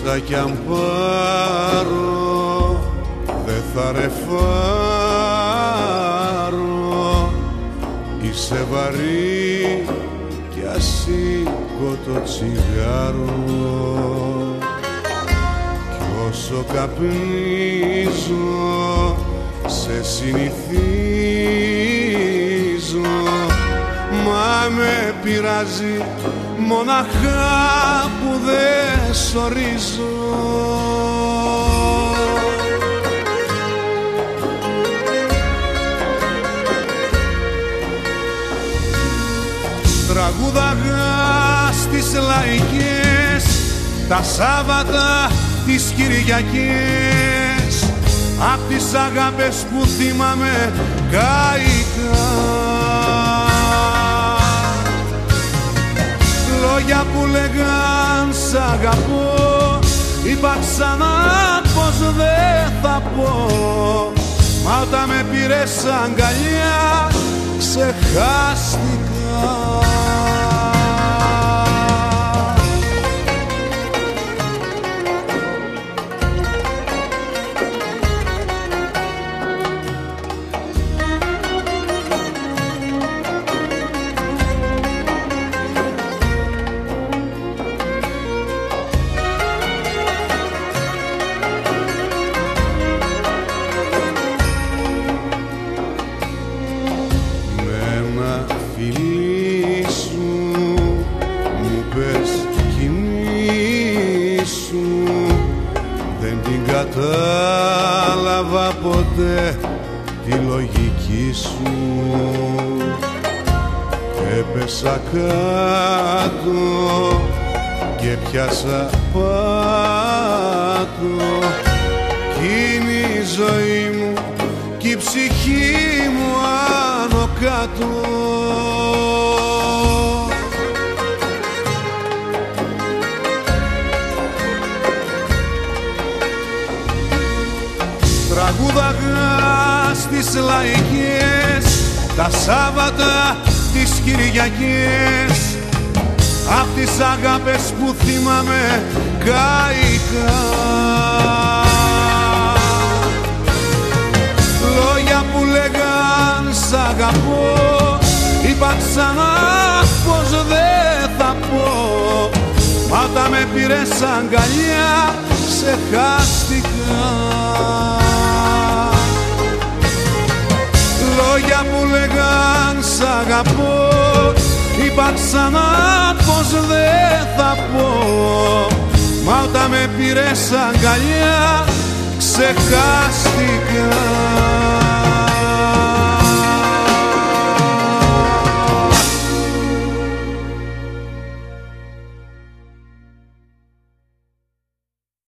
Όσα κι αν πάρω δεν θα ρεφάρω. Είσαι βαρύ κι ας σήκω το τσιγάρο. Κι όσο καπνίζω σε συνηθίζω, μα με πειράζει μοναχά που δεν σ' ορίζω. Τραγούδαγα στις λαϊκές τα Σάββατα τις Κυριακές, απ' τις αγάπες που θυμάμαι καηκα. Λόγια που λέγαν σ' αγαπώ, είπα ξανά πως δεν θα πω, μα όταν με πήρες αγκαλιά ξεχάστηκα. Κατάλαβα ποτέ τη λογική σου. Έπεσα κάτω και πιάσα πάτο. Κι είναι η ζωή μου κι η ψυχή μου άνω κάτω. Τραγούδαγα στις λαϊκές τα Σάββατα τις Κυριακές, απ' τις αγάπες που θυμάμαι καηκα. Λόγια που λέγαν σ' αγαπώ, είπα ξανά πως δεν θα πω, μα όταν με πήρες αγκαλιά ξεχάστηκα. Λόγια που λέγαν σ' αγαπώ, είπα ξανά πως δεν θα πω, μα όταν με πήρες αγκαλιά ξεχάστηκα.